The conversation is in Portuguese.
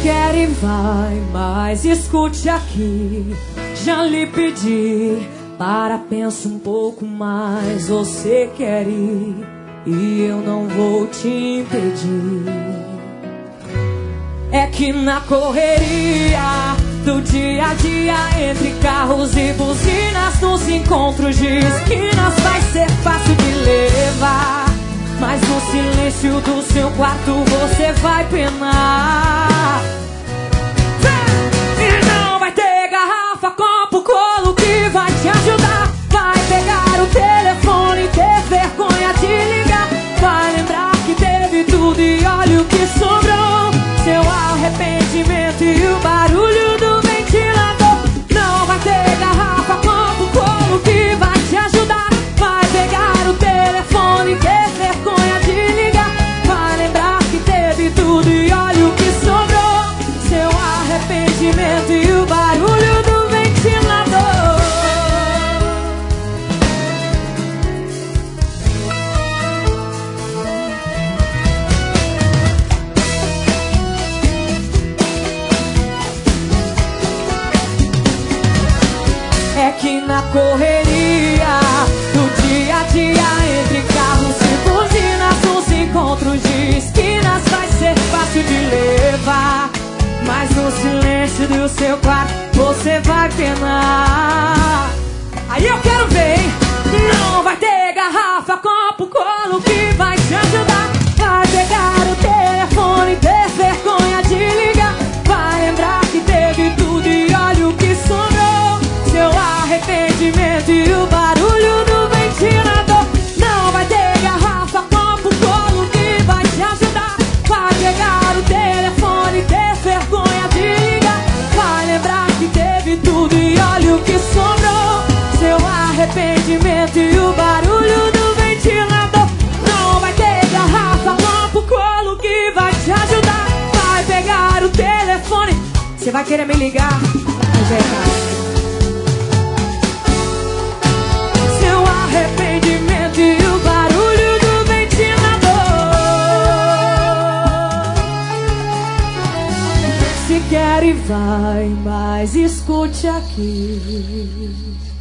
quer e vai, mas escute aqui. Já lhe pedi, para, pensa um pouco mais. Você quer ir e eu não vou te impedir. É que na correria do dia a dia, entre carros e buzinas, nos encontros de esquinas, vai ser fácil de levar, mas no silêncio do seu quarto você vai penar. E não vai ter garrafa, copo, colo que vai te ajudar. Vai pegar o telefone e ter vergonha de ligar. Vai lembrar que teve tudo e olha o que sobrou. Seu arrependimento e o barulho do ventilador. Não vai ter garrafa, copo, colo que vai te ajudar. Vai pegar o telefone e ter vergonha de ligar. Vai lembrar que teve tudo e olha o que sobrou. Seu arrependimento e o barulho do ventilador. É que na correria do dia a dia, entre carros e buzinas, nos encontros de esquinas, vai ser fácil de levar, mas no silêncio do seu quarto você vai penar. Aí eu quero ver, hein? Não vai ter garrafa, copo, colo que vai te ajudar. Vai pegar o telefone e ter vergonha de ligar. Vai lembrar que teve tudo e olha o que sobrou. Seu arrependimento e o barulho do ventilador. Não vai ter garrafa, copo, colo que vai te ajudar. Vai pegar o telefone e ter vergonha de ligar. Vai lembrar que teve tudo e olha o que sobrou. Seu arrependimento e o barulho do ventilador. Não vai ter garrafa, copo, colo que vai te ajudar. Vai pegar o telefone. Você vai querer me ligar? Mas é, cara. Arrependimento e o barulho do ventilador. Se quer e vai, mas escute aqui.